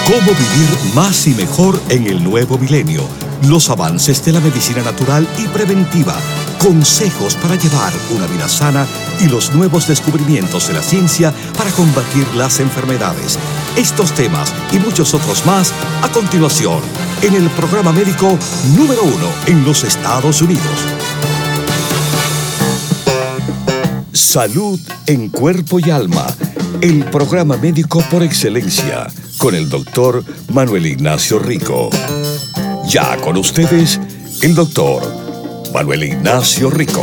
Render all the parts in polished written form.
Cómo vivir más y mejor en el nuevo milenio. Los avances de la medicina natural y preventiva. Consejos para llevar una vida sana y los nuevos descubrimientos de la ciencia para combatir las enfermedades. Estos temas y muchos otros más a continuación en el programa médico número 1 en los Estados Unidos. Salud en cuerpo y alma. El programa médico por excelencia con el doctor Manuel Ignacio Rico. Ya con ustedes, el doctor Manuel Ignacio Rico.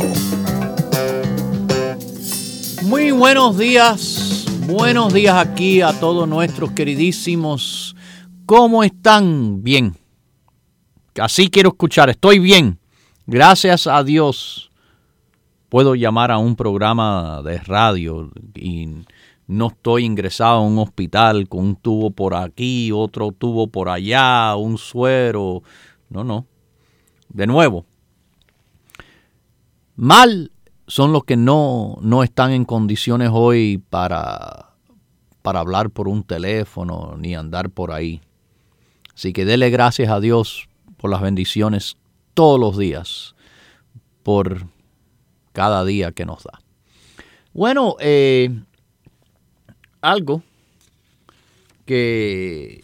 Muy buenos días aquí a todos nuestros queridísimos. ¿Cómo están? Bien. Así quiero escuchar, estoy bien. Gracias a Dios. Puedo llamar a un programa de radio y no estoy ingresado a un hospital con un tubo por aquí, otro tubo por allá, un suero. No. De nuevo, mal son los que no están en condiciones hoy para hablar por un teléfono ni andar por ahí. Así que dele gracias a Dios por las bendiciones todos los días, por cada día que nos da. Bueno, algo que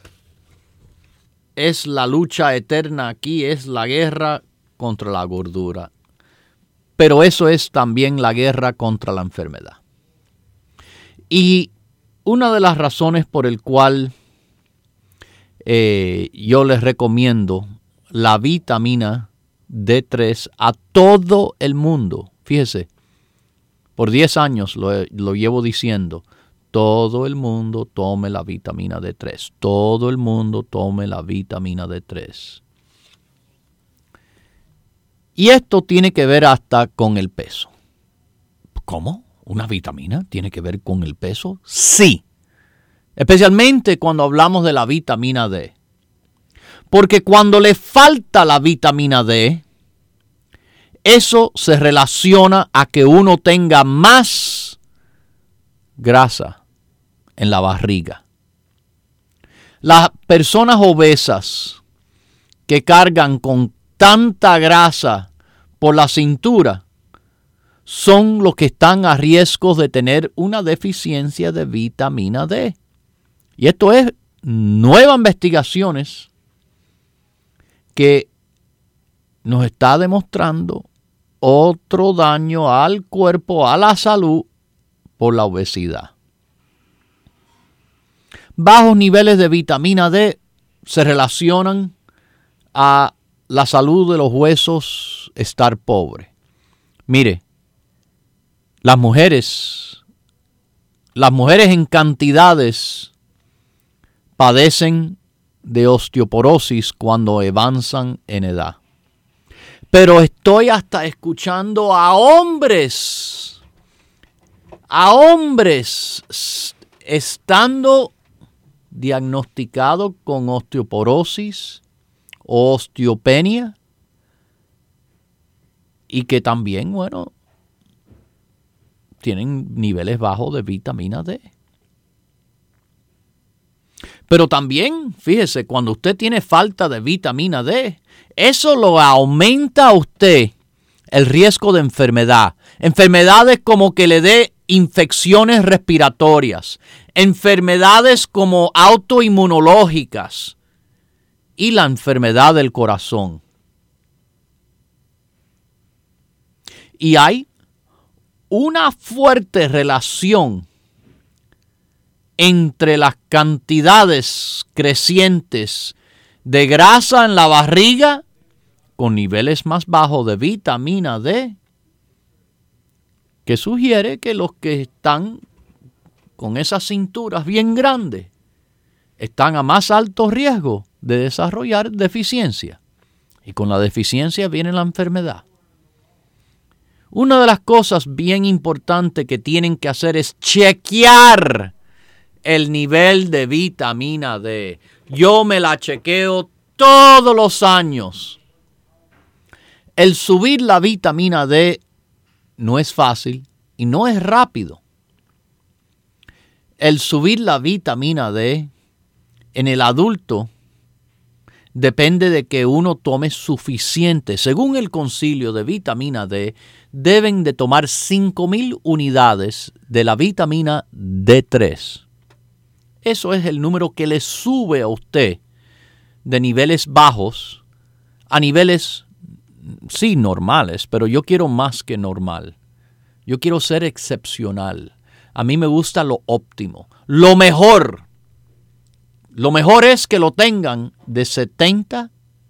es la lucha eterna aquí es la guerra contra la gordura. Pero eso es también la guerra contra la enfermedad. Y una de las razones por el cual yo les recomiendo la vitamina D3 a todo el mundo. Fíjese, por 10 años lo llevo diciendo. Todo el mundo tome la vitamina D3. Todo el mundo tome la vitamina D3. Y esto tiene que ver hasta con el peso. ¿Cómo? ¿Una vitamina tiene que ver con el peso? Sí. Especialmente cuando hablamos de la vitamina D. Porque cuando le falta la vitamina D, eso se relaciona a que uno tenga más grasa en la barriga. Las personas obesas que cargan con tanta grasa por la cintura son los que están a riesgo de tener una deficiencia de vitamina D. Y esto es nuevas investigaciones que nos está demostrando otro daño al cuerpo, a la salud, por la obesidad. Bajos niveles de vitamina D se relacionan a la salud de los huesos, estar pobre. Mire, las mujeres en cantidades padecen de osteoporosis cuando avanzan en edad. Pero estoy hasta escuchando a hombres estando diagnosticados con osteoporosis o osteopenia y que también, tienen niveles bajos de vitamina D. Pero también, fíjese, cuando usted tiene falta de vitamina D, eso lo aumenta a usted el riesgo de enfermedad. Enfermedades como que le dé infecciones respiratorias, enfermedades como autoinmunológicas y la enfermedad del corazón. Y hay una fuerte relación entre las cantidades crecientes de grasa en la barriga con niveles más bajos de vitamina D, que sugiere que los que están con esas cinturas bien grandes están a más alto riesgo de desarrollar deficiencia. Y con la deficiencia viene la enfermedad. Una de las cosas bien importantes que tienen que hacer es chequear el nivel de vitamina D. Yo me la chequeo todos los años. El subir la vitamina D no es fácil y no es rápido. El subir la vitamina D en el adulto depende de que uno tome suficiente. Según el concilio de vitamina D, deben de tomar 5,000 unidades de la vitamina D3. Eso es el número que le sube a usted de niveles bajos a niveles, sí, normales, pero yo quiero más que normal. Yo quiero ser excepcional. A mí me gusta lo óptimo. Lo mejor es que lo tengan de 70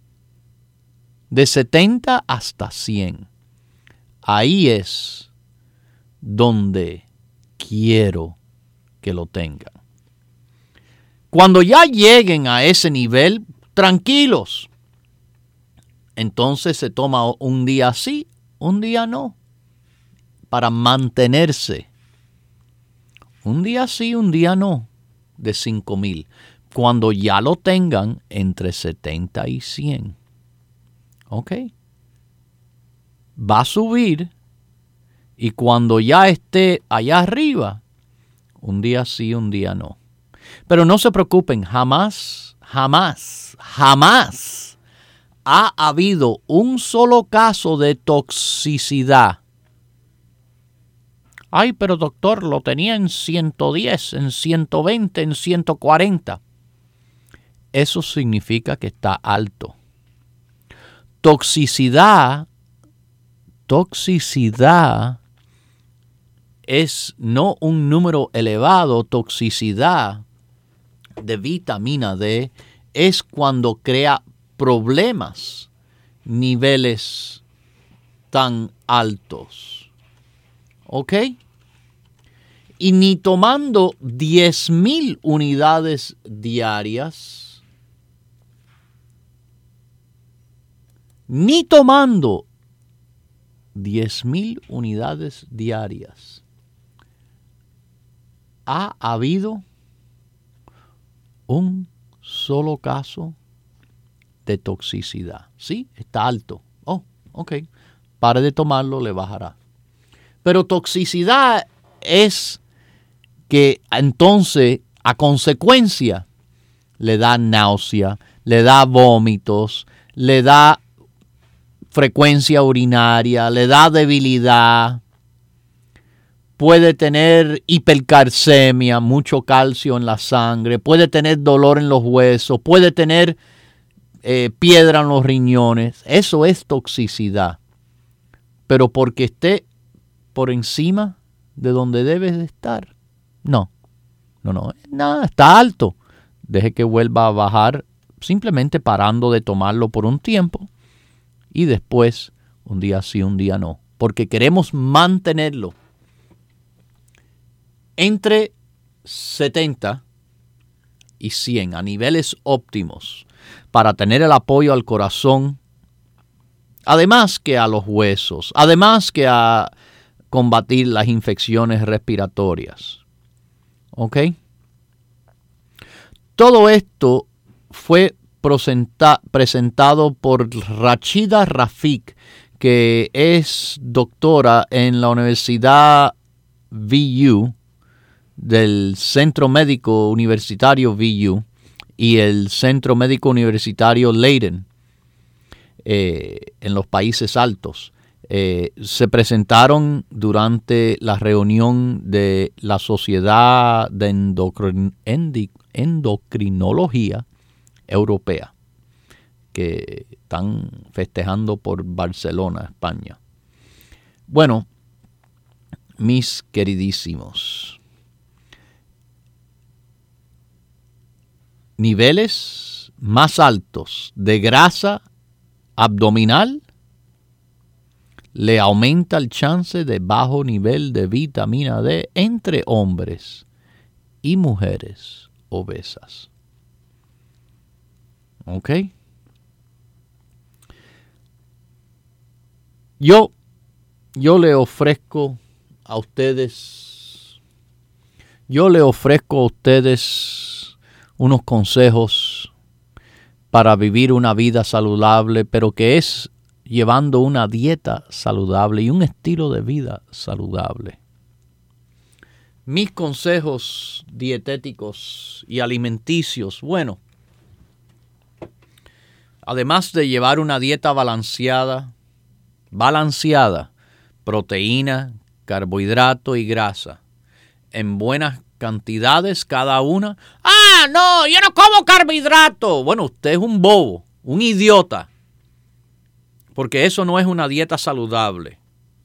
hasta 100. Ahí es donde quiero que lo tengan. Cuando ya lleguen a ese nivel, tranquilos. Entonces se toma un día sí, un día no, para mantenerse. Un día sí, un día no, de 5,000. Cuando ya lo tengan entre 70 y 100. ¿Ok? Va a subir y cuando ya esté allá arriba, un día sí, un día no. Pero no se preocupen, jamás ha habido un solo caso de toxicidad. Ay, pero doctor, lo tenía en 110, en 120, en 140. Eso significa que está alto. Toxicidad es no un número elevado. Toxicidad de vitamina D es cuando crea problemas, niveles tan altos. ¿Ok? Y ni tomando 10,000 unidades diarias, ha habido un solo caso de toxicidad. Sí, está alto. Oh, ok. Pare de tomarlo, le bajará. Pero toxicidad es que entonces, a consecuencia, le da náusea, le da vómitos, le da frecuencia urinaria, le da debilidad, puede tener hipercalcemia, mucho calcio en la sangre, puede tener dolor en los huesos, puede tener piedra en los riñones. Eso es toxicidad. Pero porque esté por encima de donde debe de estar. No, está alto. Deje que vuelva a bajar simplemente parando de tomarlo por un tiempo y después un día sí, un día no. Porque queremos mantenerlo entre 70 y 100 a niveles óptimos para tener el apoyo al corazón, además que a los huesos, además que a combatir las infecciones respiratorias. ¿Ok? Todo esto fue presentado por Rachida Rafiq, que es doctora en la Universidad VU, del Centro Médico Universitario VU y el Centro Médico Universitario Leiden, en los Países Altos. Se presentaron durante la reunión de la Sociedad de Endocrinología Europea, que están festejando por Barcelona, España. Bueno, mis queridísimos, niveles más altos de grasa abdominal le aumenta el chance de bajo nivel de vitamina D entre hombres y mujeres obesas. ¿Ok? Yo le ofrezco a ustedes unos consejos para vivir una vida saludable, pero que es llevando una dieta saludable y un estilo de vida saludable. Mis consejos dietéticos y alimenticios, bueno, además de llevar una dieta balanceada, proteína, carbohidrato y grasa, en buenas cantidades cada una. ¡Ah, no! Yo no como carbohidrato. Bueno, usted es un bobo, un idiota, porque eso no es una dieta saludable.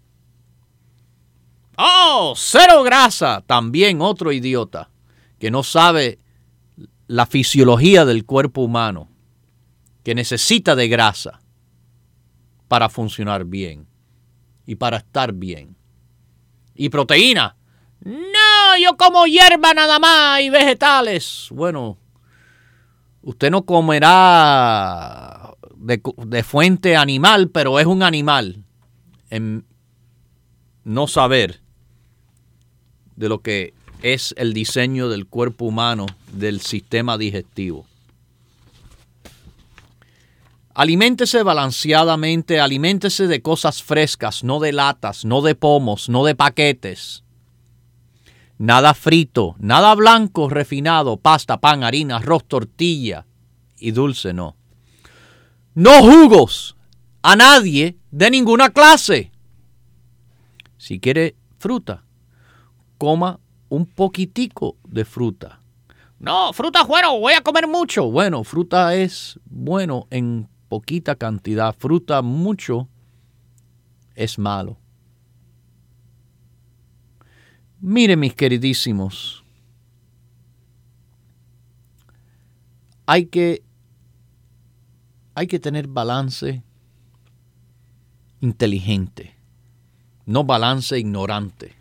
¡Oh! Cero grasa. También otro idiota que no sabe la fisiología del cuerpo humano, que necesita de grasa para funcionar bien y para estar bien. Y proteína. No, yo como hierba nada más y vegetales. Bueno, usted no comerá de fuente animal, pero es un animal en no saber de lo que es el diseño del cuerpo humano, del sistema digestivo. Aliméntese balanceadamente, aliméntese de cosas frescas, no de latas, no de pomos, no de paquetes. Nada frito, nada blanco, refinado, pasta, pan, harina, arroz, tortilla y dulce, no. No jugos a nadie de ninguna clase. Si quiere fruta, coma un poquitico de fruta. No, fruta bueno, voy a comer mucho. Bueno, fruta es bueno en poquita cantidad. Fruta mucho es malo. Miren, mis queridísimos, hay que tener balance inteligente, no balance ignorante.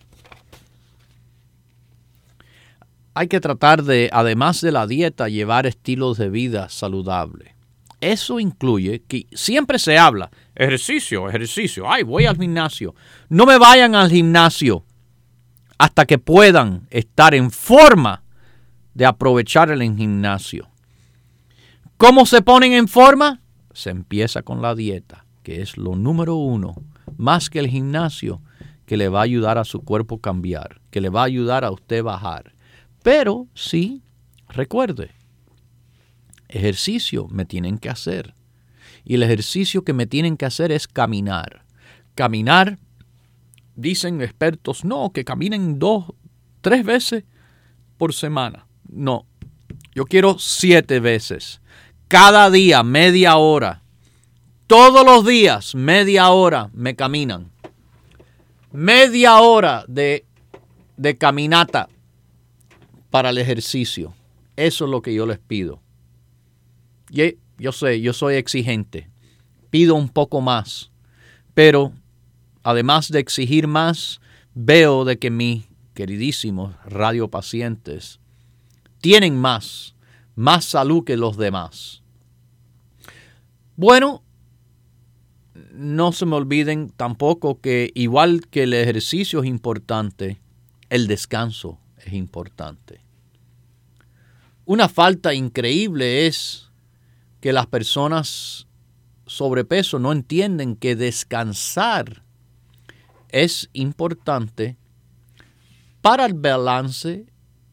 Hay que tratar de, además de la dieta, llevar estilos de vida saludables. Eso incluye que siempre se habla, ejercicio, ay, voy al gimnasio. No me vayan al gimnasio hasta que puedan estar en forma de aprovechar el gimnasio. ¿Cómo se ponen en forma? Se empieza con la dieta, que es lo número 1, más que el gimnasio, que le va a ayudar a su cuerpo cambiar, que le va a ayudar a usted bajar. Pero sí, recuerde, ejercicio me tienen que hacer. Y el ejercicio que me tienen que hacer es caminar. Caminar, dicen expertos, no, que caminen 2, 3 veces por semana. No, yo quiero 7 veces. Cada día, media hora. Todos los días, media hora me caminan. Media hora de caminata para el ejercicio. Eso es lo que yo les pido. Y yo sé, yo soy exigente. Pido un poco más. Pero además de exigir más, veo de que mis queridísimos radiopacientes tienen más salud que los demás. Bueno, no se me olviden tampoco que igual que el ejercicio es importante, el descanso es importante. Una falta increíble es que las personas sobrepeso no entienden que descansar es importante para el balance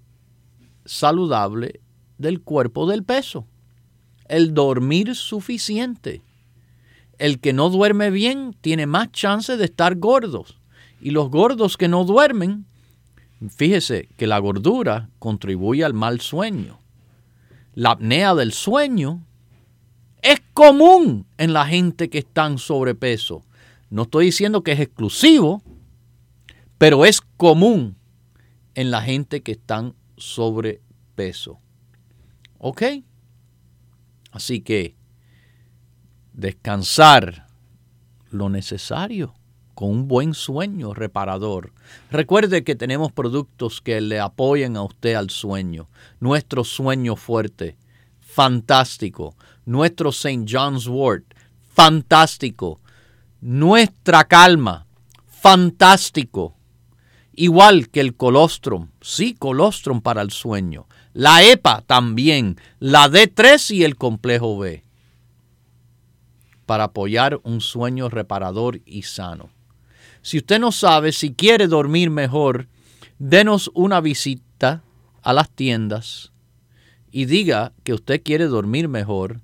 saludable del cuerpo del peso. El dormir suficiente. El que no duerme bien tiene más chance de estar gordos. Y los gordos que no duermen, fíjese que la gordura contribuye al mal sueño. La apnea del sueño es común en la gente que está en sobrepeso. No estoy diciendo que es exclusivo, pero es común en la gente que está en sobrepeso. ¿Ok? Así que descansar lo necesario con un buen sueño reparador. Recuerde que tenemos productos que le apoyan a usted al sueño. Nuestro sueño fuerte, fantástico. Nuestro St. John's Wort, fantástico. Nuestra calma, fantástico. Igual que el colostrum, sí, colostrum para el sueño. La EPA también, la D3 y el complejo B. Para apoyar un sueño reparador y sano. Si usted no sabe si quiere dormir mejor, denos una visita a las tiendas y diga que usted quiere dormir mejor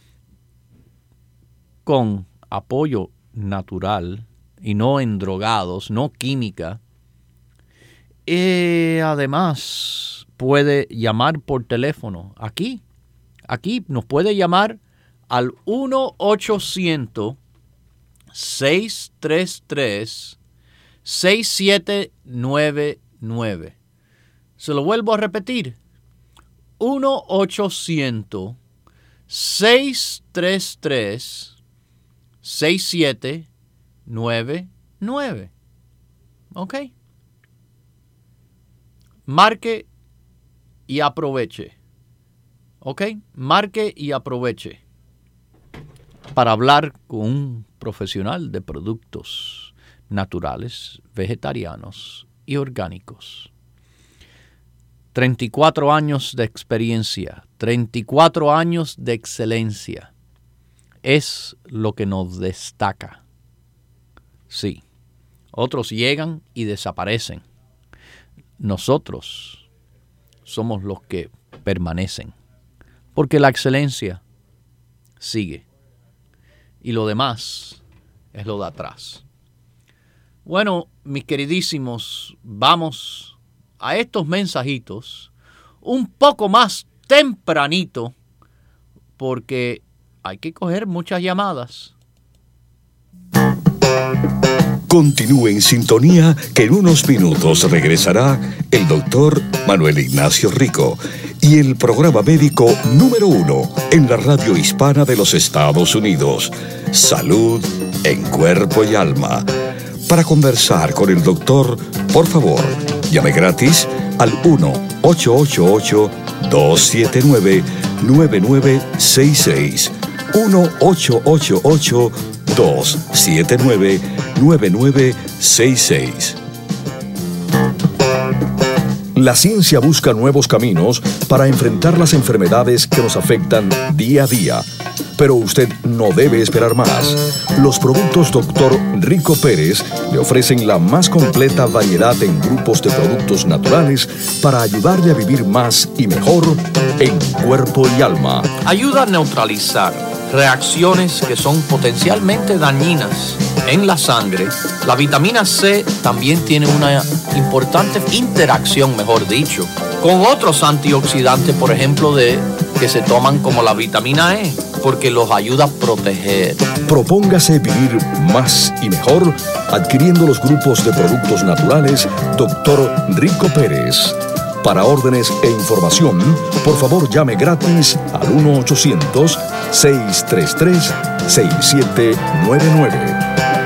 con apoyo natural y no en drogados, no química. Además, puede llamar por teléfono. Aquí nos puede llamar al 1-800-633-6799. Se lo vuelvo a repetir. 1-800-633-6799. ¿Ok? Marque y aproveche. ¿Ok? Marque y aproveche para hablar con un profesional de productos naturales, vegetarianos y orgánicos. 34 años de experiencia, 34 años de excelencia. Es lo que nos destaca. Sí, otros llegan y desaparecen. Nosotros somos los que permanecen, porque la excelencia sigue y lo demás es lo de atrás. Bueno, mis queridísimos, vamos a estos mensajitos un poco más tempranito porque hay que coger muchas llamadas. Continúe en sintonía que en unos minutos regresará el doctor Manuel Ignacio Rico y el programa médico número 1 en la radio hispana de los Estados Unidos, Salud en Cuerpo y Alma. Para conversar con el doctor, por favor, llame gratis al 1-888-279-9966. 1-888-279-9966. La ciencia busca nuevos caminos para enfrentar las enfermedades que nos afectan día a día. Pero usted no debe esperar más. Los productos Dr. Rico Pérez le ofrecen la más completa variedad en grupos de productos naturales para ayudarle a vivir más y mejor en cuerpo y alma. Ayuda a neutralizar reacciones que son potencialmente dañinas en la sangre. La vitamina C también tiene una importante interacción, mejor dicho, con otros antioxidantes, por ejemplo, que se toman como la vitamina E, porque los ayuda a proteger. Propóngase vivir más y mejor adquiriendo los grupos de productos naturales Dr. Rico Pérez. Para órdenes e información, por favor llame gratis al 1-800-633-6799.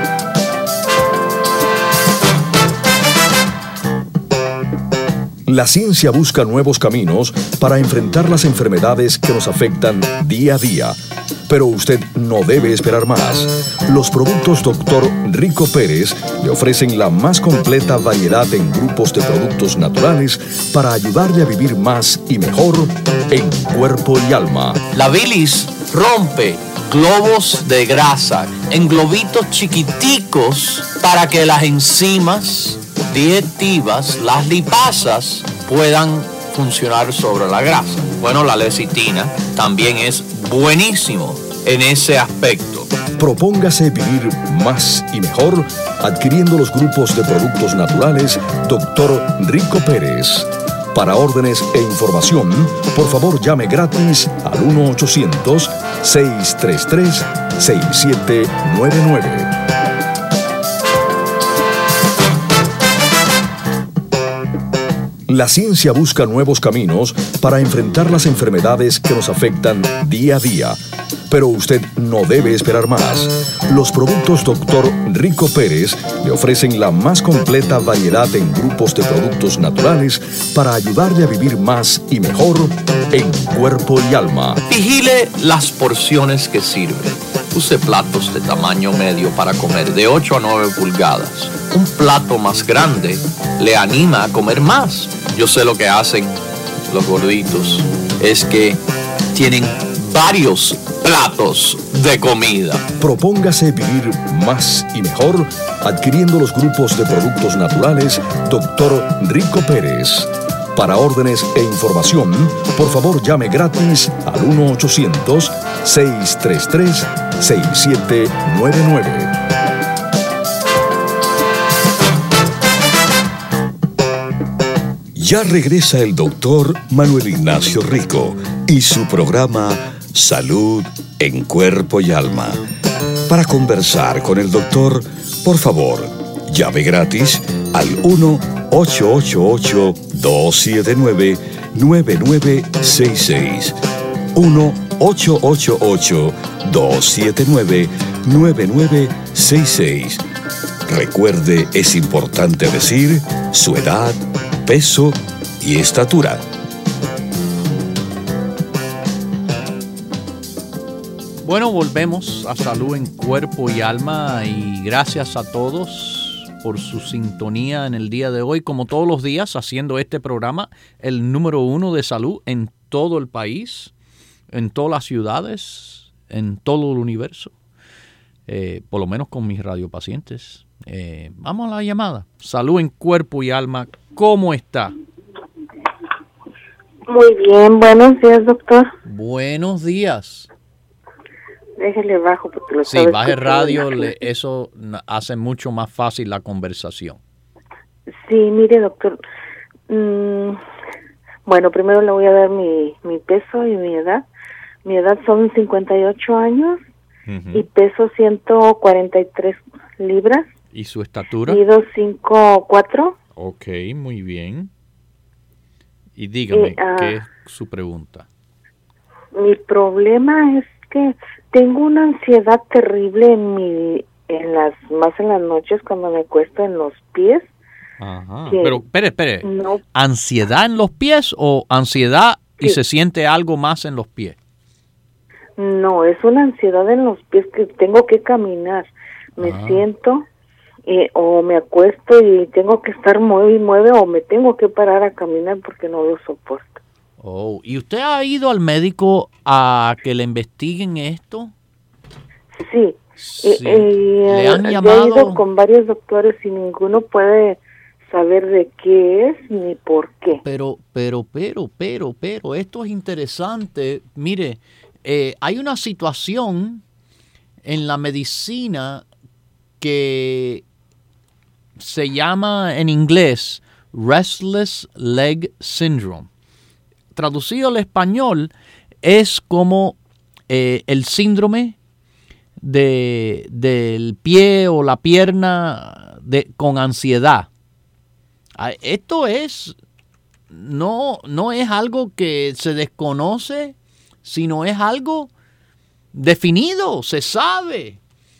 La ciencia busca nuevos caminos para enfrentar las enfermedades que nos afectan día a día. Pero usted no debe esperar más. Los productos Dr. Rico Pérez le ofrecen la más completa variedad en grupos de productos naturales para ayudarle a vivir más y mejor en cuerpo y alma. La bilis rompe globos de grasa en globitos chiquiticos para que las enzimas digestivas, las lipasas, puedan funcionar sobre la grasa. Bueno, la lecitina también es buenísimo en ese aspecto. Propóngase vivir más y mejor adquiriendo los grupos de productos naturales Dr. Rico Pérez. Para órdenes e información, por favor llame gratis al 1-800-633-6799. La ciencia busca nuevos caminos para enfrentar las enfermedades que nos afectan día a día. Pero usted no debe esperar más. Los productos Dr. Rico Pérez le ofrecen la más completa variedad en grupos de productos naturales para ayudarle a vivir más y mejor en cuerpo y alma. Vigile las porciones que sirve. Use platos de tamaño medio para comer, de 8 a 9 pulgadas. Un plato más grande le anima a comer más. Yo sé lo que hacen los gorditos, es que tienen varios platos de comida. Propóngase vivir más y mejor adquiriendo los grupos de productos naturales Dr. Rico Pérez. Para órdenes e información, por favor llame gratis al 1-800-633-6799. Ya regresa el doctor Manuel Ignacio Rico y su programa Salud en Cuerpo y Alma. Para conversar con el doctor, por favor, llame gratis al 1-888-279-9966. 1-888-279-9966. Recuerde, es importante decir su edad, peso y estatura. Bueno, volvemos a Salud en Cuerpo y Alma y gracias a todos por su sintonía en el día de hoy, como todos los días, haciendo este programa, el número 1 de salud en todo el país, en todas las ciudades, en todo el universo, por lo menos con mis radiopacientes. Vamos a la llamada. Salud en Cuerpo y Alma, ¿cómo está? Muy bien, buenos días, doctor. Buenos días. Déjele bajo porque lo Sí, baje radio, eso hace mucho más fácil la conversación. Sí, mire, doctor. Bueno, primero le voy a dar mi peso y mi edad. Mi edad son 58 años y peso 143 libras. ¿Y su estatura? Mido 5'4". Ok, muy bien. Y dígame, ¿qué es su pregunta? Mi problema es que tengo una ansiedad terrible más en las noches cuando me acuesto en los pies. Ajá. Pero, espere. No. ¿Ansiedad en los pies o ansiedad y Sí. se siente algo más en los pies? No, es una ansiedad en los pies que tengo que caminar. Me siento o me acuesto y tengo que estar mueve y mueve o me tengo que parar a caminar porque no lo soporto. Oh, ¿y usted ha ido al médico a que le investiguen esto? Sí. Sí. ¿Le han llamado? He ido con varios doctores y ninguno puede saber de qué es ni por qué. Pero, esto es interesante. Mire, hay una situación en la medicina que se llama en inglés Restless Leg Syndrome. Traducido al español es como el síndrome del pie o la pierna con ansiedad. Esto no es algo que se desconoce, sino es algo definido, se sabe.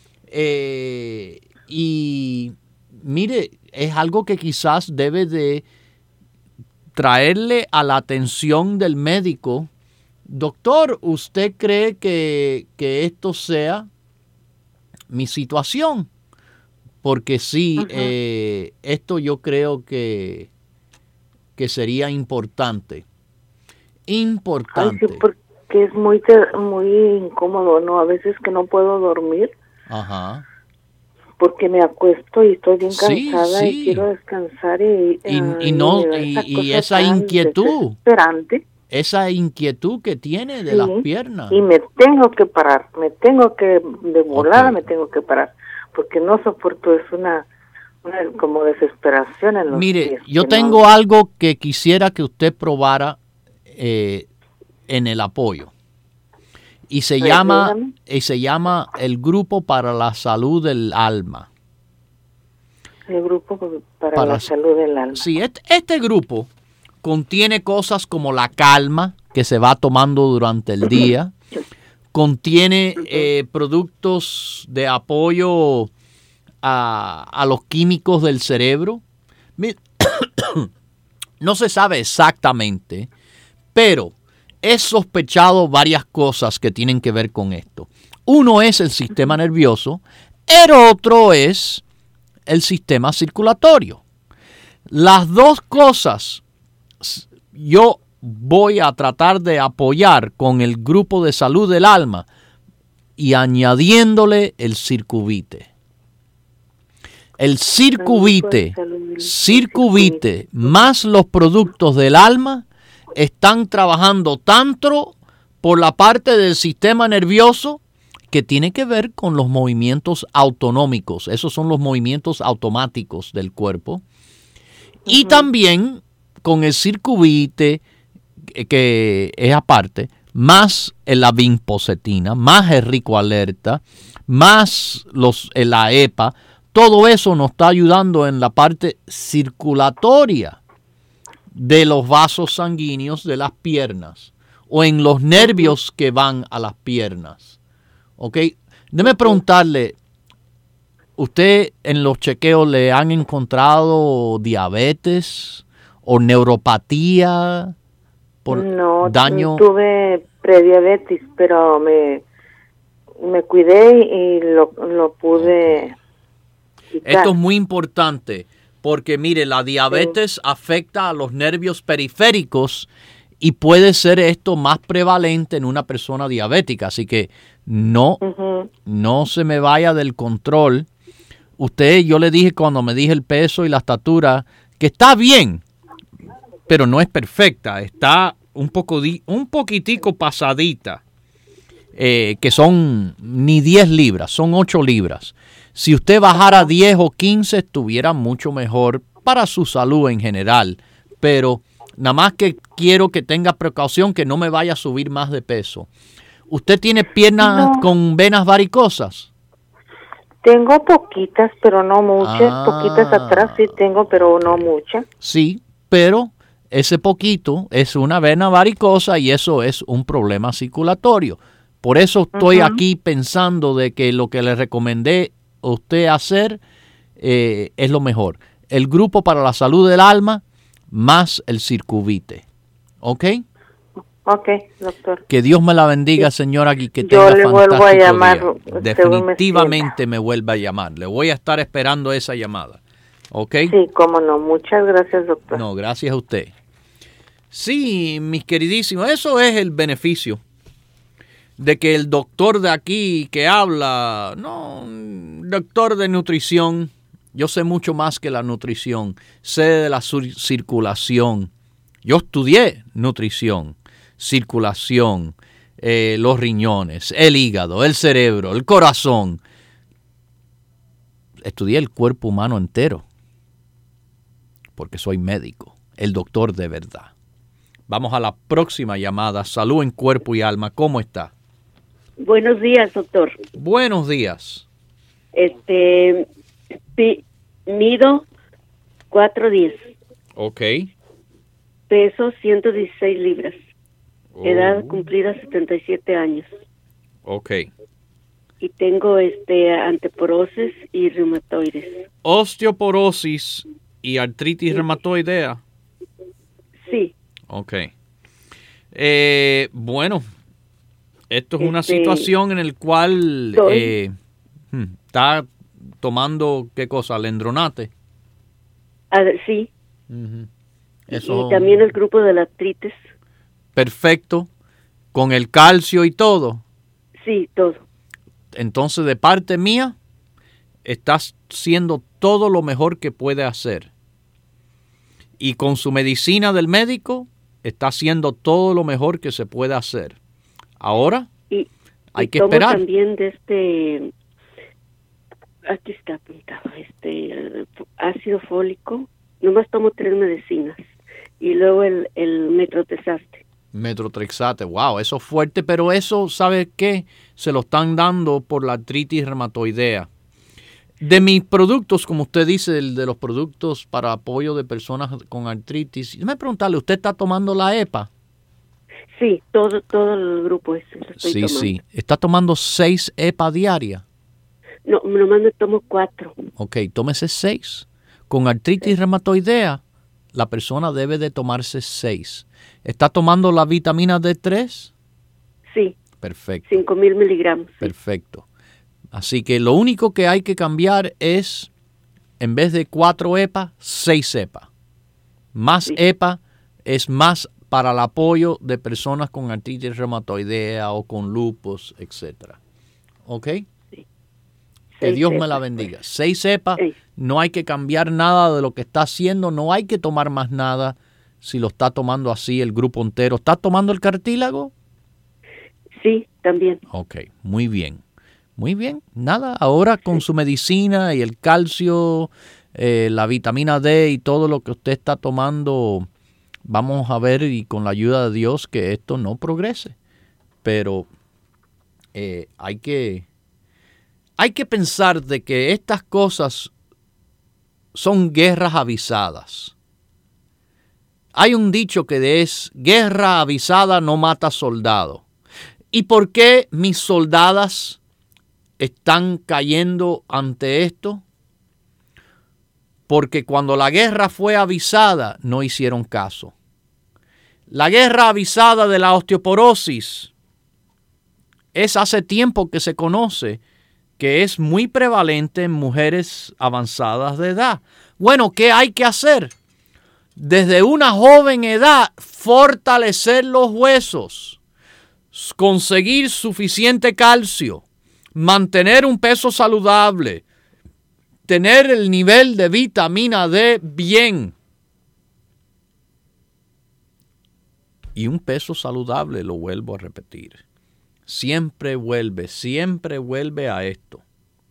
Y mire, es algo que quizás debe de traerle a la atención del médico. Doctor, ¿usted cree que esto sea mi situación? Porque sí, esto yo creo que sería importante. Importante. Ay, sí, porque es muy incómodo, ¿no? A veces que no puedo dormir. Ajá. Porque me acuesto y estoy bien cansada sí. y quiero descansar y esa inquietud. Desesperante. Esa inquietud que tiene de las piernas. Y me tengo que parar, de volada me tengo que parar, porque no soporto, es una como desesperación en los pies. Mire, yo tengo algo que quisiera que usted probara en el apoyo. Y se llama el Grupo para la Salud del Alma. El Grupo para la Salud del Alma. Sí, este grupo contiene cosas como la calma que se va tomando durante el día. Contiene productos de apoyo a los químicos del cerebro. No se sabe exactamente, pero es sospechado varias cosas que tienen que ver con esto. Uno es el sistema nervioso, el otro es el sistema circulatorio. Las dos cosas, yo voy a tratar de apoyar con el grupo de salud del alma y añadiéndole el circuvite. El circuvite más los productos del alma están trabajando tanto por la parte del sistema nervioso que tiene que ver con los movimientos autonómicos. Esos son los movimientos automáticos del cuerpo. Y también con el circuvite, que es aparte, más la vinpocetina, más el rico alerta, más la EPA. Todo eso nos está ayudando en la parte circulatoria de los vasos sanguíneos de las piernas o en los nervios que van a las piernas. ¿Ok? Déjeme preguntarle, ¿usted en los chequeos le han encontrado diabetes o neuropatía por daño? No, tuve prediabetes, pero me cuidé y lo pude quitar. Esto es muy importante porque, mire, la diabetes afecta a los nervios periféricos y puede ser esto más prevalente en una persona diabética. Así que no se me vaya del control. Yo le dije cuando me dije el peso y la estatura que está bien, pero no es perfecta. Está un poquitico pasadita, que son ni 10 libras, son 8 libras. Si usted bajara 10 o 15, estuviera mucho mejor para su salud en general. Pero nada más que quiero que tenga precaución que no me vaya a subir más de peso. ¿Usted tiene piernas con venas varicosas? Tengo poquitas, pero no muchas. Poquitas atrás sí tengo, pero no muchas. Sí, pero ese poquito es una vena varicosa y eso es un problema circulatorio. Por eso estoy aquí pensando de que lo que le recomendé a usted hacer es lo mejor. El grupo para la salud del alma más el circuvite. ¿Ok? Ok, doctor. Que Dios me la bendiga, señora, y que yo tenga le vuelvo a llamar. Definitivamente me vuelva a llamar. Le voy a estar esperando esa llamada. ¿Ok? Sí, cómo no. Muchas gracias, doctor. No, gracias a usted. Sí, mis queridísimos, eso es el beneficio de que el doctor de aquí que habla, no, doctor de nutrición, yo sé mucho más que la nutrición, sé de la circulación. Yo estudié nutrición, circulación, los riñones, el hígado, el cerebro, el corazón. Estudié el cuerpo humano entero porque soy médico, el doctor de verdad. Vamos a la próxima llamada. Salud en cuerpo y alma. ¿Cómo está? Buenos días, doctor. Buenos días. Mido 4'10". Ok. Peso 116 libras. Edad cumplida 77 años. Ok. Y tengo osteoporosis y reumatoides. Osteoporosis y artritis reumatoidea. Sí. Ok. Bueno, esto es una situación en la cual está tomando, ¿qué cosa? ¿Lendronate? Sí. Eso, y también el grupo de la artritis. Perfecto. ¿Con el calcio y todo? Sí, todo. Entonces, de parte mía, estás haciendo todo lo mejor que puede hacer. Y con su medicina del médico, está haciendo todo lo mejor que se puede hacer. Ahora, hay que esperar. También de aquí está apuntado, ácido fólico. Nomás tomo 3 medicinas. Y luego el metrotexate. Metrotexate, wow, eso es fuerte, pero eso, ¿sabe qué? Se lo están dando por la artritis reumatoidea. De mis productos, como usted dice, de los productos para apoyo de personas con artritis, déjame preguntarle, ¿usted está tomando la EPA? Sí, todo el grupo ese lo estoy tomando. Sí. ¿Está tomando 6 EPA diarias? No, nomás me tomo 4. Ok, tómese 6. Con artritis reumatoidea, la persona debe de tomarse 6. ¿Está tomando la vitamina D3? Sí. Perfecto. 5,000 miligramos. Sí. Perfecto. Así que lo único que hay que cambiar es, en vez de 4 EPA, 6 EPA. Más EPA es más para el apoyo de personas con artritis reumatoidea o con lupus, etc. ¿Ok? Sí. Que Dios me cepas, la bendiga. 6 cepas, Sí. no hay que cambiar nada de lo que está haciendo, no hay que tomar más nada si lo está tomando así el grupo entero. ¿Está tomando el cartílago? Sí, también. Ok, muy bien. Muy bien, nada, ahora con su medicina y el calcio, la vitamina D y todo lo que usted está tomando, vamos a ver y con la ayuda de Dios que esto no progrese. Pero hay que pensar de que estas cosas son guerras avisadas. Hay un dicho que es, guerra avisada no mata soldado. ¿Y por qué mis soldadas están cayendo ante esto? Porque cuando la guerra fue avisada, no hicieron caso. La guerra avisada de la osteoporosis es hace tiempo que se conoce que es muy prevalente en mujeres avanzadas de edad. Bueno, ¿qué hay que hacer? Desde una joven edad, fortalecer los huesos, conseguir suficiente calcio, mantener un peso saludable, tener el nivel de vitamina D bien y un peso saludable, lo vuelvo a repetir. Siempre vuelve a esto.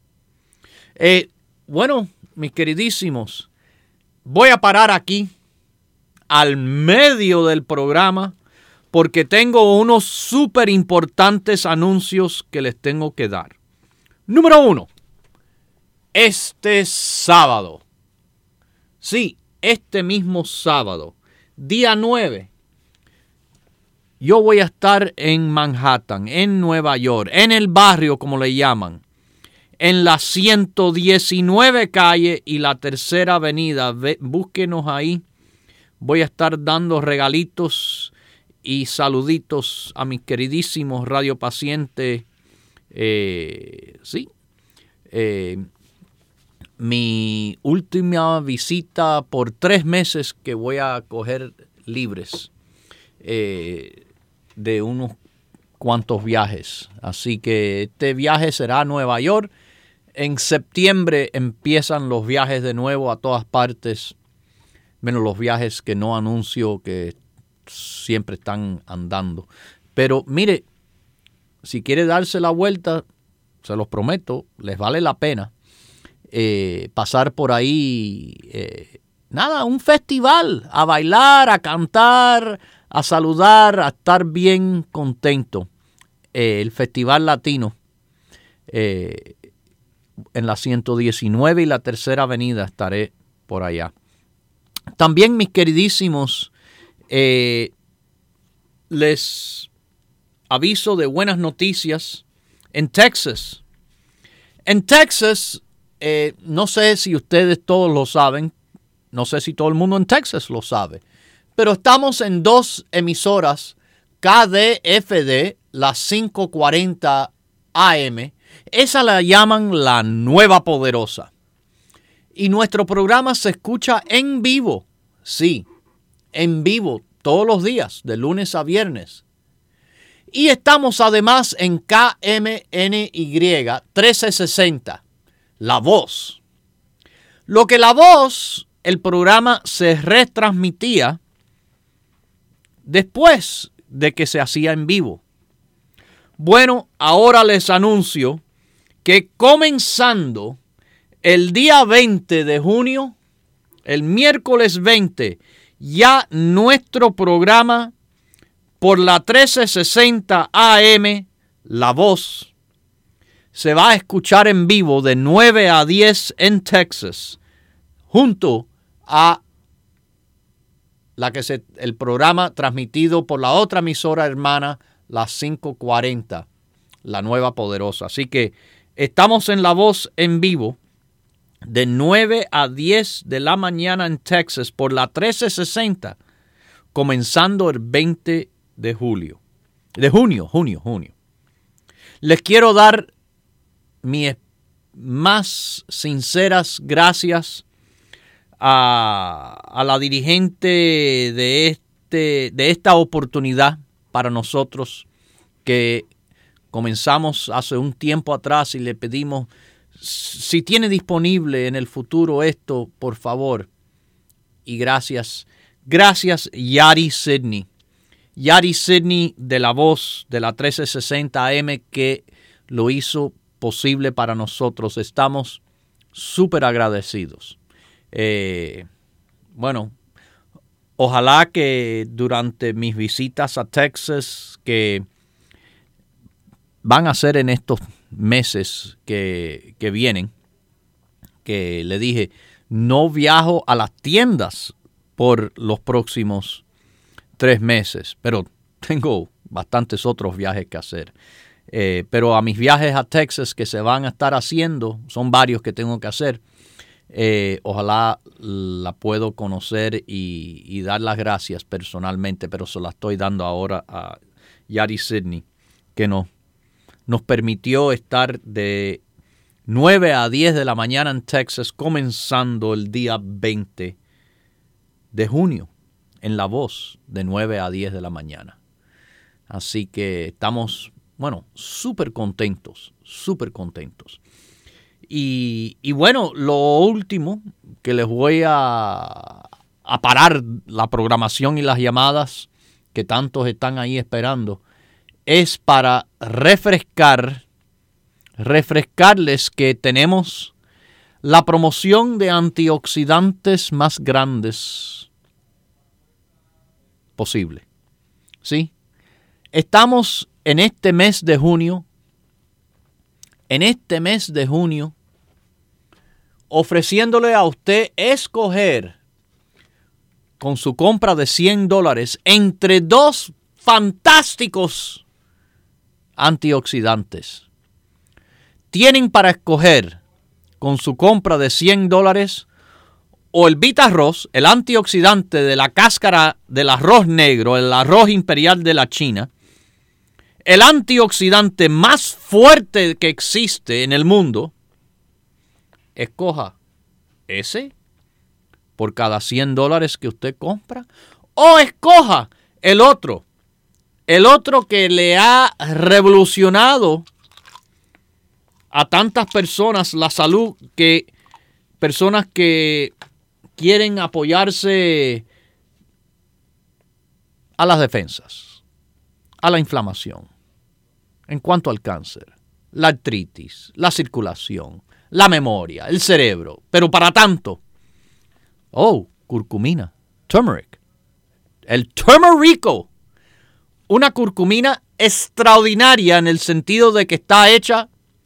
Bueno, mis queridísimos, voy a parar aquí al medio del programa porque tengo unos súper importantes anuncios que les tengo que dar. Número 1. Este sábado, sí, este mismo sábado, día 9, yo voy a estar en Manhattan, en Nueva York, en el barrio, como le llaman, en la 119 calle y la 3ª avenida. Búsquenos ahí. Voy a estar dando regalitos y saluditos a mis queridísimos radiopacientes. Mi última visita por 3 meses que voy a coger libres de unos cuantos viajes. Así que este viaje será a Nueva York. En septiembre empiezan los viajes de nuevo a todas partes, menos los viajes que no anuncio, que siempre están andando. Pero mire, si quiere darse la vuelta, se los prometo, les vale la pena pasar por ahí, un festival, a bailar, a cantar, a saludar, a estar bien contento. El Festival Latino en la 119 y la 3ª avenida estaré por allá. También, mis queridísimos, les aviso de buenas noticias en Texas. En Texas, no sé si ustedes todos lo saben, no sé si todo el mundo en Texas lo sabe, pero estamos en 2 emisoras KDFD, la 540 AM. Esa la llaman la Nueva Poderosa. Y nuestro programa se escucha en vivo. Sí, en vivo todos los días, de lunes a viernes. Y estamos además en KMNY 1360, La Voz. Lo que La Voz, el programa se retransmitía después de que se hacía en vivo. Bueno, ahora les anuncio que comenzando el día 20 de junio, el miércoles 20, ya nuestro programa por la 1360 AM, La Voz, se va a escuchar en vivo de 9 a 10 en Texas, junto a el programa transmitido por la otra emisora hermana, la 540, la Nueva Poderosa. Así que estamos en La Voz en vivo de 9 a 10 de la mañana en Texas por la 1360, comenzando el 20 de junio. Les quiero dar mis más sinceras gracias a la dirigente de esta oportunidad para nosotros que comenzamos hace un tiempo atrás y le pedimos, si tiene disponible en el futuro esto, por favor. Y gracias Yari Sidney. Yari Sidney de La Voz de la 1360 AM que lo hizo posible para nosotros. Estamos súper agradecidos. Bueno, ojalá que durante mis visitas a Texas, que van a ser en estos meses que vienen, que le dije, no viajo a las tiendas por los próximos 3 meses, pero tengo bastantes otros viajes que hacer. Pero a mis viajes a Texas que se van a estar haciendo, son varios que tengo que hacer, ojalá la puedo conocer y dar las gracias personalmente, pero se la estoy dando ahora a Yari Sidney, que nos permitió estar de 9 a 10 de la mañana en Texas, comenzando el día 20 de junio, en La Voz, de 9 a 10 de la mañana. Así que estamos, súper contentos, súper contentos. Y bueno, lo último que les voy a parar la programación y las llamadas que tantos están ahí esperando, es para refrescarles que tenemos la promoción de antioxidantes más grandes posible. ¿Sí? Estamos en este mes de junio, ofreciéndole a usted escoger con su compra de $100 entre 2 fantásticos antioxidantes. Tienen para escoger con su compra de $100 o el Vitarroz, el antioxidante de la cáscara del arroz negro, el arroz imperial de la China, el antioxidante más fuerte que existe en el mundo. Escoja ese por cada $100 que usted compra, o escoja el otro que le ha revolucionado a tantas personas la salud, que personas que quieren apoyarse a las defensas, a la inflamación, en cuanto al cáncer, la artritis, la circulación, la memoria, el cerebro, pero para tanto, curcumina, turmeric, el turmerico, una curcumina extraordinaria en el sentido de que está hecha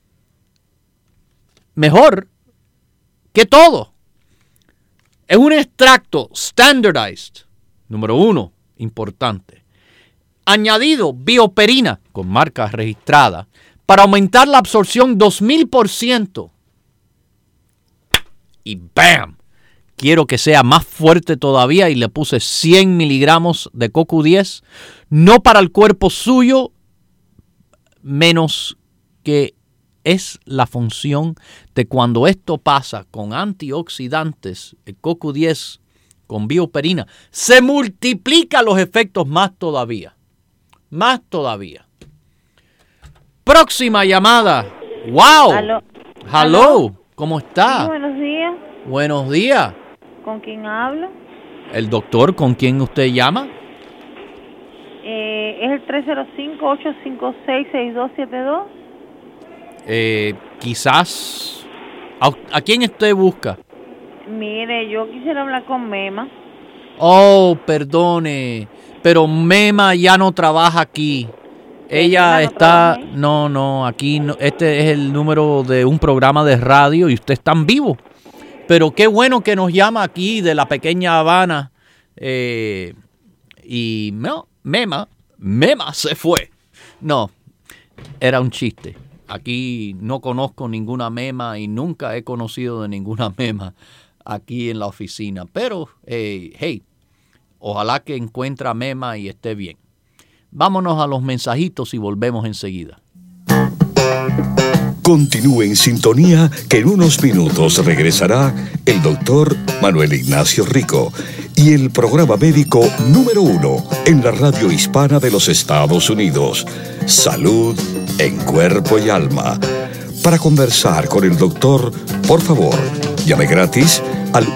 mejor que todo. Es un extracto standardized, número 1, importante. Añadido bioperina, con marca registrada, para aumentar la absorción 2000%. Y ¡bam! Quiero que sea más fuerte todavía y le puse 100 miligramos de CoQ10, no para el cuerpo suyo, menos que es la función de cuando esto pasa con antioxidantes, el CoQ10 con bioperina, se multiplica los efectos más todavía. Más todavía. Próxima llamada. ¡Wow! ¡Hello! ¿Cómo está? Sí, buenos días. Buenos días. ¿Con quién hablo? El doctor, ¿con quién usted llama? Es el 305-856-6272. Quizás. ¿A quién usted busca? Mire, yo quisiera hablar con Mema. Oh, perdone, pero Mema ya no trabaja aquí. Ella está... No, aquí no, este es el número de un programa de radio y usted está en vivo. Pero qué bueno que nos llama aquí de la pequeña Habana. Y no, Mema se fue. No, era un chiste. Aquí no conozco ninguna Mema y nunca he conocido de ninguna Mema aquí en la oficina. Pero, hey, ojalá que encuentre a Mema y esté bien. Vámonos a los mensajitos y volvemos enseguida. Continúe en sintonía que en unos minutos regresará el doctor Manuel Ignacio Rico y el programa médico número 1 en la radio hispana de los Estados Unidos, Salud en Cuerpo y Alma. Para conversar con el doctor, por favor, llame gratis al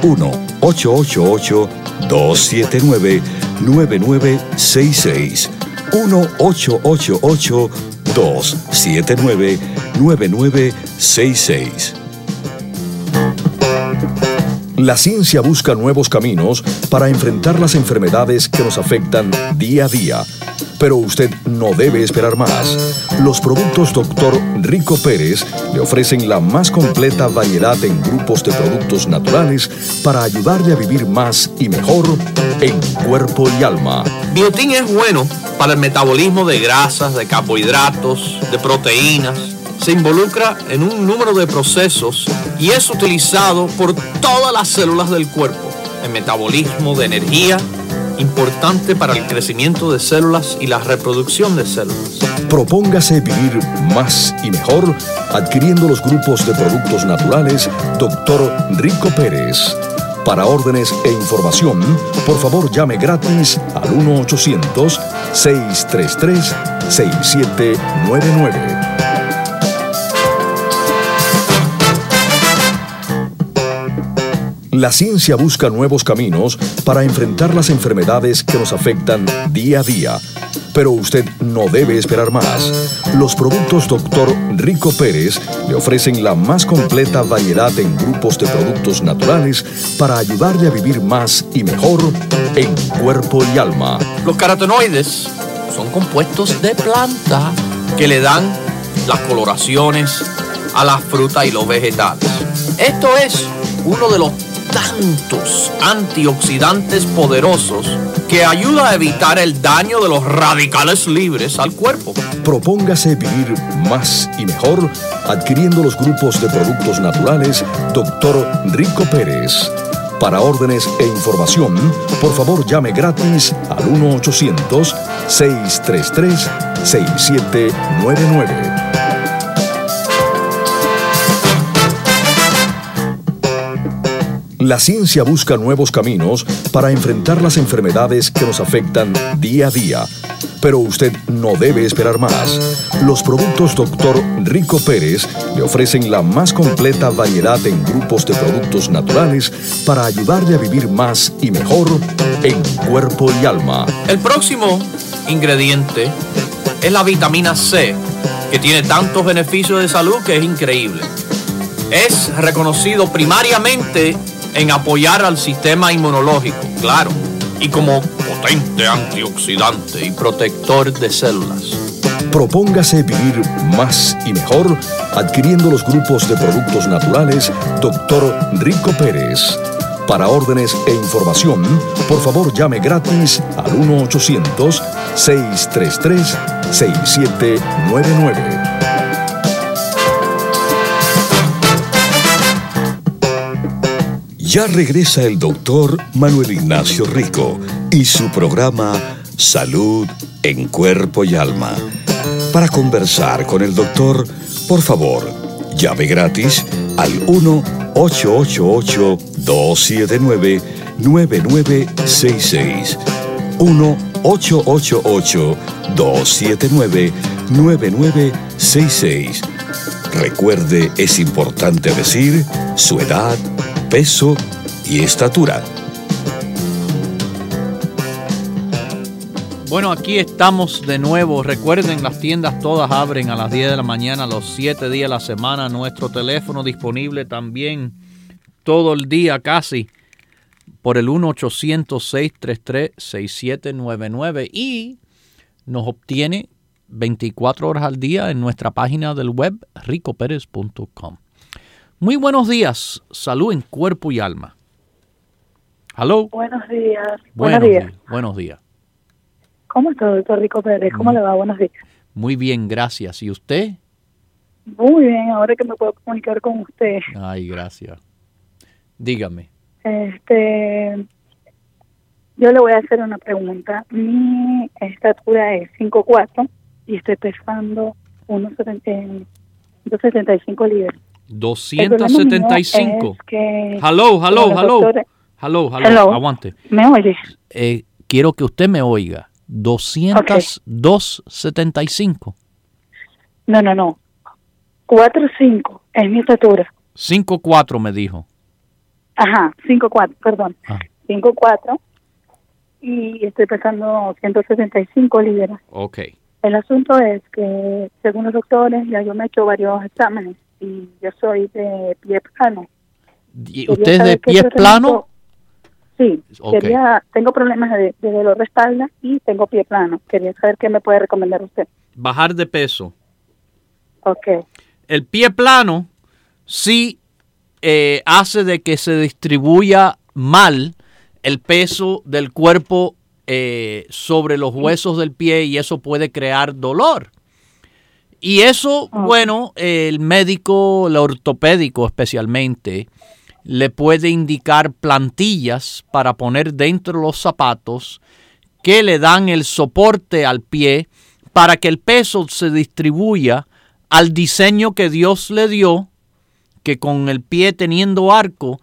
1-888-279-9966. 1-888-279-9966. La ciencia busca nuevos caminos para enfrentar las enfermedades que nos afectan día a día. Pero usted no debe esperar más. Los productos Dr. Rico Pérez le ofrecen la más completa variedad en grupos de productos naturales para ayudarle a vivir más y mejor en cuerpo y alma. Biotin es bueno para el metabolismo de grasas, de carbohidratos, de proteínas. Se involucra en un número de procesos y es utilizado por todas las células del cuerpo. El metabolismo de energía, importante para el crecimiento de células y la reproducción de células. Propóngase vivir más y mejor adquiriendo los grupos de productos naturales Dr. Rico Pérez. Para órdenes e información, por favor llame gratis al 1-800-633-6799. La ciencia busca nuevos caminos para enfrentar las enfermedades que nos afectan día a día. Pero usted no debe esperar más. Los productos Dr. Rico Pérez le ofrecen la más completa variedad en grupos de productos naturales para ayudarle a vivir más y mejor en cuerpo y alma. Los carotenoides son compuestos de planta que le dan las coloraciones a las frutas y los vegetales. Esto es uno de los tantos antioxidantes poderosos que ayuda a evitar el daño de los radicales libres al cuerpo. Propóngase vivir más y mejor adquiriendo los grupos de productos naturales Dr. Rico Pérez. Para órdenes e información, por favor llame gratis al 1-800-633-6799. La ciencia busca nuevos caminos para enfrentar las enfermedades que nos afectan día a día. Pero usted no debe esperar más. Los productos Dr. Rico Pérez le ofrecen la más completa variedad en grupos de productos naturales para ayudarle a vivir más y mejor en cuerpo y alma. El próximo ingrediente es la vitamina C, que tiene tantos beneficios de salud que es increíble. Es reconocido primariamente en apoyar al sistema inmunológico, claro, y como potente antioxidante y protector de células. Propóngase vivir más y mejor adquiriendo los grupos de productos naturales Dr. Rico Pérez. Para órdenes e información, por favor llame gratis al 1-800-633-6799. Ya regresa el doctor Manuel Ignacio Rico y su programa Salud en Cuerpo y Alma. Para conversar con el doctor, por favor, llame gratis al 1-888-279-9966. 1-888-279-9966. Recuerde, es importante decir su edad, peso y estatura. Bueno, aquí estamos de nuevo. Recuerden, las tiendas todas abren a las 10 de la mañana, los 7 días de la semana. Nuestro teléfono disponible también todo el día casi por el 1-800-633-6799 y nos obtiene 24 horas al día en nuestra página del web ricoperez.com. Muy buenos días, salud en cuerpo y alma. ¿Aló? Buenos días. Buenos días. ¿Cómo está, doctor Rico Pérez? ¿Cómo le va? Buenos días. Muy bien, gracias. ¿Y usted? Muy bien, ahora que me puedo comunicar con usted. Ay, gracias. Dígame. Yo le voy a hacer una pregunta. Mi estatura es 5'4" y estoy pesando 275 libras. El problema 275. mío es que Hello, los doctores- Hello. aguante. ¿Me oyes? Quiero que usted me oiga. 275. No. 4'5" es mi estatura. 5'4" me dijo. Ajá, 5'4", perdón. Ah. 5'4", y estoy pesando 175 libras. Ok. El asunto es que, según los doctores, ya yo me he hecho varios exámenes y yo soy de pie plano. ¿Y Quería usted es de saber qué pie tratamiento- plano? Sí, Ok. tengo problemas de dolor de espalda y tengo pie plano. Quería saber qué me puede recomendar usted. Bajar de peso. Ok. El pie plano sí hace de que se distribuya mal el peso del cuerpo sobre los huesos del pie y eso puede crear dolor. Y eso, bueno, el médico, el ortopédico especialmente, le puede indicar plantillas para poner dentro de los zapatos que le dan el soporte al pie para que el peso se distribuya al diseño que Dios le dio, que con el pie teniendo arco,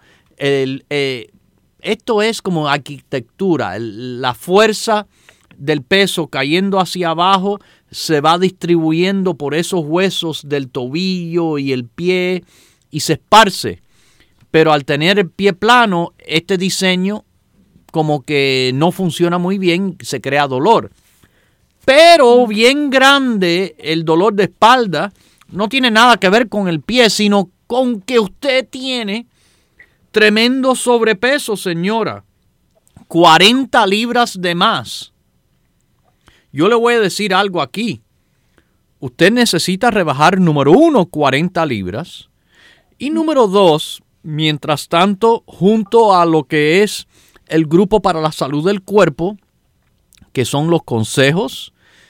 esto es como arquitectura, la fuerza del peso cayendo hacia abajo se va distribuyendo por esos huesos del tobillo y el pie y se esparce. Pero al tener el pie plano, este diseño como que no funciona muy bien, se crea dolor. Pero bien grande, el dolor de espalda no tiene nada que ver con el pie, sino con que usted tiene tremendo sobrepeso, señora. 40 libras de más. Yo le voy a decir algo aquí. Usted necesita rebajar, número 1, 40 libras. Y número 2, mientras tanto, junto a lo que es el Grupo para la Salud del Cuerpo, que son los consejos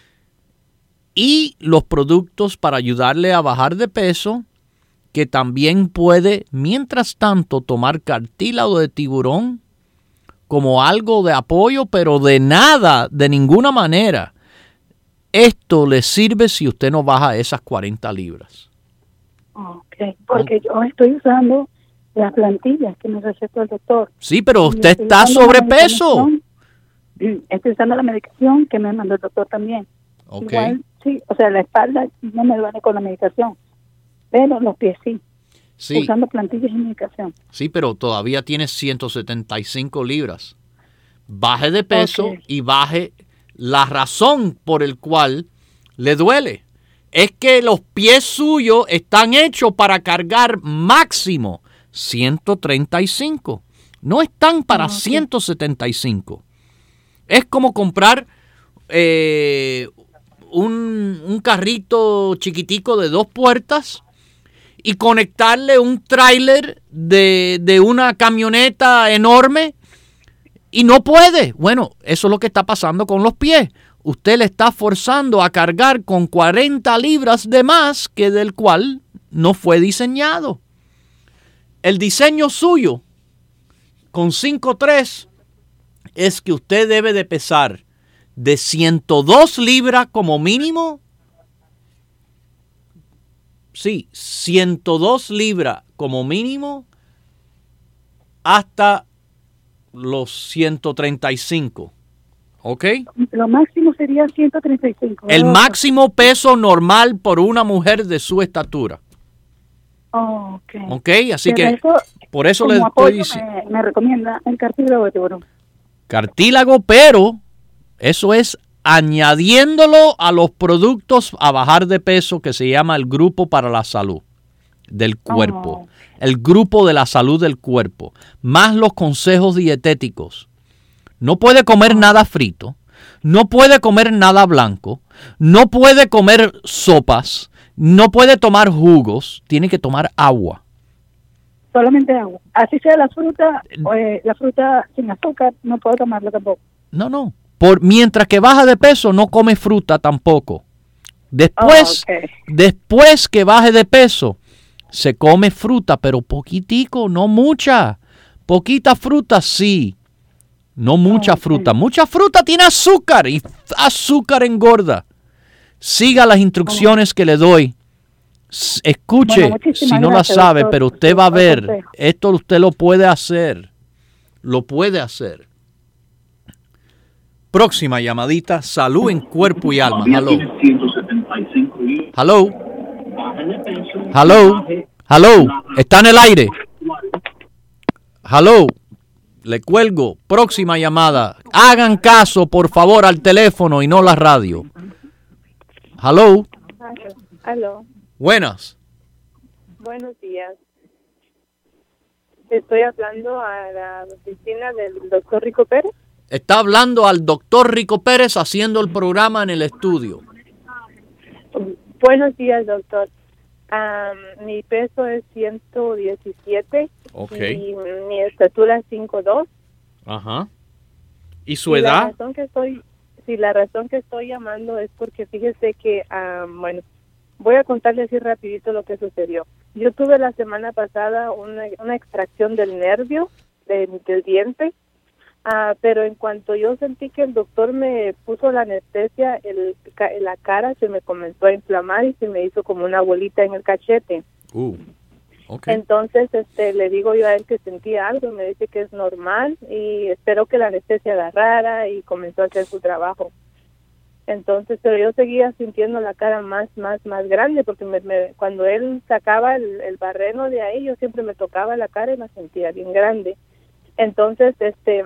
y los productos para ayudarle a bajar de peso, que también puede, mientras tanto, tomar cartílago de tiburón como algo de apoyo, pero de nada, de ninguna manera. Esto le sirve si usted no baja esas 40 libras. Ok, porque yo estoy usando las plantillas que me recetó el doctor. Sí, pero Y usted estoy está usando la sobrepeso. Estoy usando la medicación que me mandó el doctor también. Ok. Igual, sí, o sea, la espalda no me duele con la medicación, pero los pies sí. Sí, Usando plantillas y medicación. sí, pero todavía tiene 175 libras. Baje de peso Ok. y baje la razón por el cual le duele. Es que los pies suyos están hechos para cargar máximo 135. No están para 175. Es como comprar un carrito chiquitico de 2 puertas y conectarle un tráiler de una camioneta enorme y no puede. Bueno, eso es lo que está pasando con los pies. Usted le está forzando a cargar con 40 libras de más que del cual no fue diseñado. El diseño suyo con 5'3" es que usted debe de pesar de 102 libras como mínimo. Sí, 102 libras como mínimo hasta los 135. ¿Ok? Lo máximo sería 135. El ¿verdad? máximo peso normal por una mujer de su estatura. Oh, ok. ¿Ok? Así De que resto, por eso como le estoy apoyo, diciendo me recomienda el cartílago de tiburón. cartílago, pero eso es añadiéndolo a los productos a bajar de peso que se llama el Grupo para la Salud del Cuerpo. El Grupo de la Salud del Cuerpo. Más los consejos dietéticos. No puede comer nada frito. No puede comer nada blanco. No puede comer sopas. No puede tomar jugos. Tiene que tomar agua. Solamente agua. Así sea la fruta sin azúcar, no puedo tomarlo tampoco. No. Mientras que baja de peso, no come fruta tampoco. Después, Ok. después que baje de peso, se come fruta, pero poquitico, no mucha. Poquita fruta, sí. No mucha fruta. Mucha fruta tiene azúcar y azúcar engorda. Siga las instrucciones que le doy Escuche, Bueno, muchísimas si no gracias, la sabe, doctor, pero usted por va a el ver, consejo. esto usted lo puede hacer. Lo puede hacer. Próxima llamadita, salud en cuerpo y alma. Hello. Hello. Hello. Hello. Está en el aire. Hello. Le cuelgo. Próxima llamada. Hagan caso, por favor, al teléfono y no la radio. Hello. Aló, Buenas. buenos días. Estoy hablando a la oficina del doctor Rico Pérez. Está hablando al doctor Rico Pérez haciendo el programa en el estudio. Buenos días, doctor. Mi peso es 117 Ok. y mi estatura es 5'2". Ajá. ¿Y su Y la edad? razón que estoy llamando es porque fíjese que, bueno, voy a contarle así rapidito lo que sucedió. Yo tuve la semana pasada una extracción del nervio del diente, pero en cuanto yo sentí que el doctor me puso la anestesia, la cara se me comenzó a inflamar y se me hizo como una bolita en el cachete. Okay. Entonces, le digo yo a él que sentía algo, me dice que es normal y espero que la anestesia agarrara y comenzó a hacer su trabajo. Entonces, pero yo seguía sintiendo la cara más grande porque cuando él sacaba el barreno de ahí, yo siempre me tocaba la cara y la sentía bien grande. Entonces,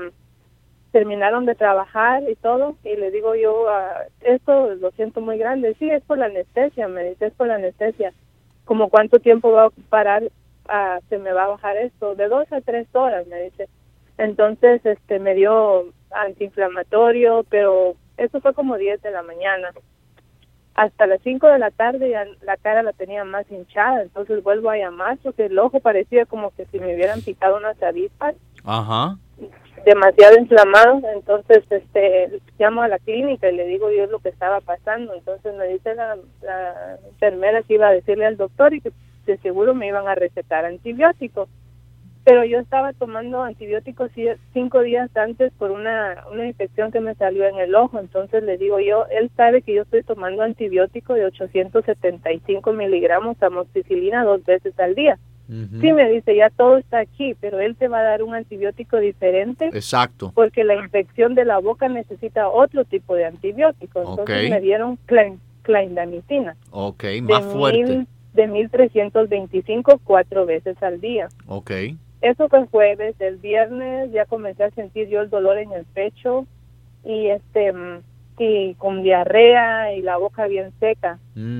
terminaron de trabajar y todo y le digo yo, esto lo siento muy grande. Sí, es por la anestesia, me dice, es por la anestesia. ¿Como cuánto tiempo va a parar? Se me va a bajar esto, de 2 a 3 horas, me dice. Entonces, me dio antiinflamatorio, pero eso fue como 10 de la mañana. Hasta las 5 de la tarde ya la cara la tenía más hinchada, entonces vuelvo a llamar porque el ojo parecía como que si me hubieran picado unas avispas. Ajá. Demasiado inflamado. Entonces llamo a la clínica y le digo yo lo que estaba pasando. Entonces me dice la enfermera que iba a decirle al doctor y que de seguro me iban a recetar antibióticos, pero yo estaba tomando antibióticos 5 días antes por una infección que me salió en el ojo. Entonces le digo yo, él sabe que yo estoy tomando antibiótico de 875 miligramos amoxicilina 2 veces al día. Sí, me dice, ya todo está aquí, pero él te va a dar un antibiótico diferente. Exacto. Porque la infección de la boca necesita otro tipo de antibiótico. Entonces me dieron clindamicina. Ok, más fuerte. De 1,325 4 veces al día. Ok. Eso fue jueves. El viernes ya comencé a sentir yo el dolor en el pecho y y con diarrea y la boca bien seca.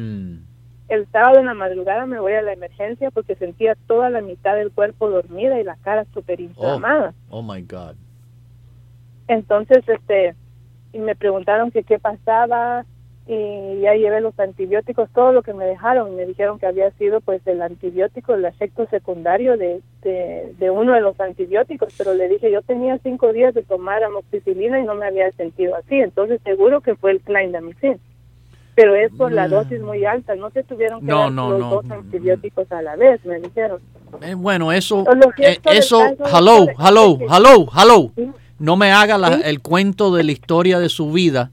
El sábado en la madrugada me voy a la emergencia porque sentía toda la mitad del cuerpo dormida y la cara súper inflamada. Oh my God. Entonces, y me preguntaron que qué pasaba y ya llevé los antibióticos, todo lo que me dejaron. Me dijeron que había sido pues el antibiótico, el efecto secundario de uno de los antibióticos, pero le dije, yo tenía 5 días de tomar amoxicilina y no me había sentido así, entonces seguro que fue el clindamicin. Pero es por la dosis muy alta, no se tuvieron que dar los dos antibióticos a la vez, me dijeron. Bueno, eso, caso, hello. No me haga el cuento de la historia de su vida.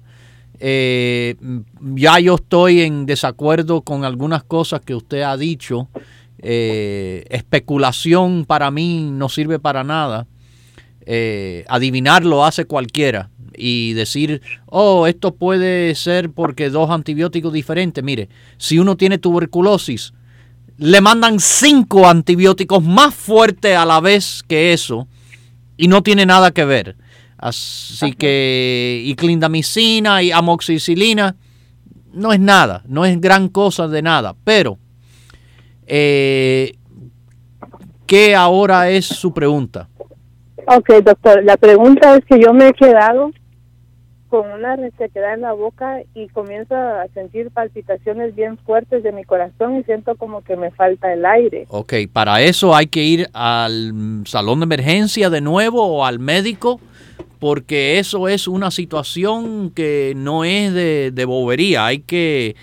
Ya yo estoy en desacuerdo con algunas cosas que usted ha dicho. Especulación para mí no sirve para nada. Adivinar lo hace cualquiera. Y decir, esto puede ser porque 2 antibióticos diferentes. Mire, si uno tiene tuberculosis, le mandan 5 antibióticos más fuertes a la vez que eso y no tiene nada que ver. Así que, y clindamicina y amoxicilina no es nada, no es gran cosa de nada. Pero, ¿qué ahora es su pregunta? Ok, doctor, la pregunta es que yo me he quedado con una resequedad en la boca y comienzo a sentir palpitaciones bien fuertes de mi corazón y siento como que me falta el aire. Ok, para eso hay que ir al salón de emergencia de nuevo o al médico, porque eso es una situación que no es de bobería. Hay que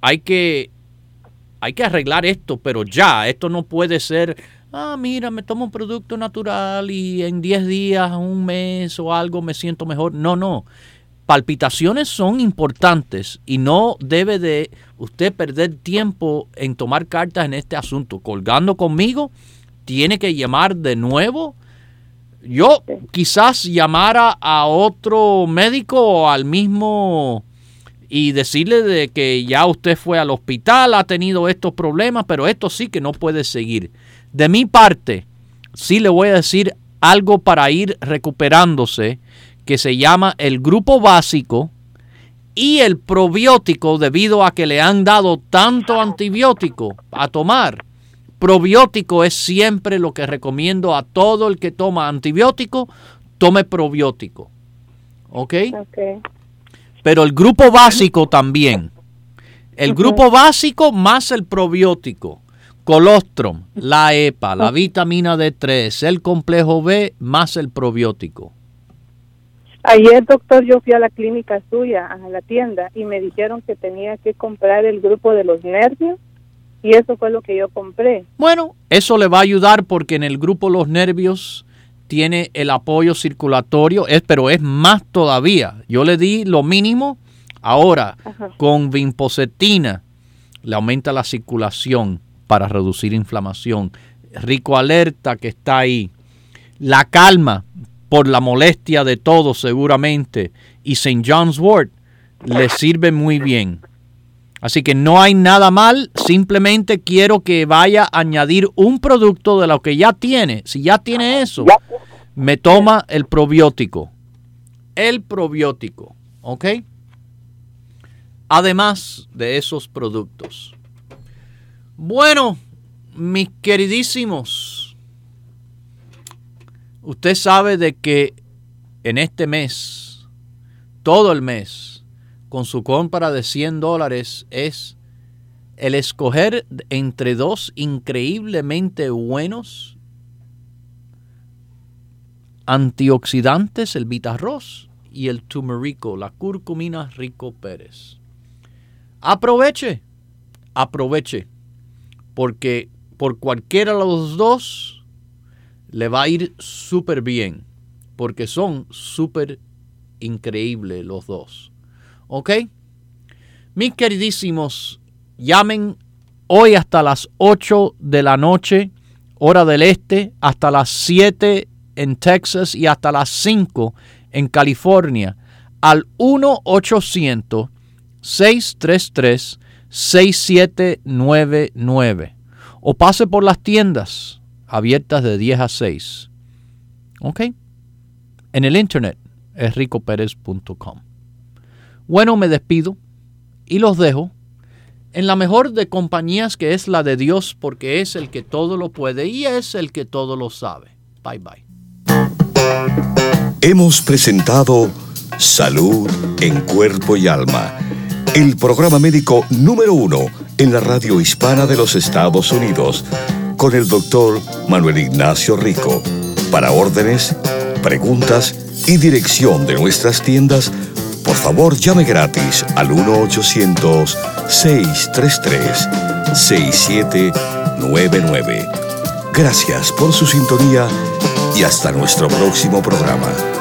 arreglar esto, pero ya, esto no puede ser, mira, me tomo un producto natural y en 10 días, un mes o algo me siento mejor. No. palpitaciones son importantes y no debe de usted perder tiempo en tomar cartas en este asunto. Colgando conmigo, tiene que llamar de nuevo. Yo quizás llamara a otro médico o al mismo y decirle de que ya usted fue al hospital, ha tenido estos problemas, pero esto sí que no puede seguir. De mi parte, sí le voy a decir algo para ir recuperándose, que se llama el grupo básico y el probiótico, debido a que le han dado tanto antibiótico a tomar. Probiótico es siempre lo que recomiendo a todo el que toma antibiótico, tome probiótico. ¿Ok? Pero el grupo básico también. El grupo básico más el probiótico. Colostrum, la EPA, la vitamina D3, el complejo B más el probiótico. Ayer, doctor, yo fui a la clínica suya, a la tienda, y me dijeron que tenía que comprar el grupo de los nervios, y eso fue lo que yo compré. Bueno, eso le va a ayudar porque en el grupo los nervios tiene el apoyo circulatorio, pero es más todavía. Yo le di lo mínimo. Ahora, con vinpocetina, le aumenta la circulación para reducir inflamación. Rico Alerta, que está ahí. La calma, por la molestia de todos seguramente, y St. John's Wort le sirve muy bien. Así que no hay nada mal, simplemente quiero que vaya a añadir un producto de lo que ya tiene. Si ya tiene eso, me toma el probiótico. El probiótico, ¿ok? Además de esos productos. Bueno, mis queridísimos, usted sabe de que en este mes, todo el mes, con su compra de $100 es el escoger entre dos increíblemente buenos antioxidantes, el Vitarroz y el Turmerico, la curcumina Rico Pérez. Aproveche, porque por cualquiera de los dos le va a ir súper bien, porque son súper increíbles los dos. ¿Ok? Mis queridísimos, llamen hoy hasta las 8 de la noche, hora del este, hasta las 7 en Texas y hasta las 5 en California, al 1-800-633-6799. O pase por las tiendas abiertas de 10 a 6. ¿Ok? En el internet es ricoperez.com. Bueno, me despido y los dejo en la mejor de compañías, que es la de Dios, porque es el que todo lo puede y es el que todo lo sabe. Bye, bye. Hemos presentado Salud en Cuerpo y Alma, el programa médico número 1 en la radio hispana de los Estados Unidos, con el doctor Manuel Ignacio Rico. Para órdenes, preguntas y dirección de nuestras tiendas, por favor llame gratis al 1-800-633-6799. Gracias por su sintonía y hasta nuestro próximo programa.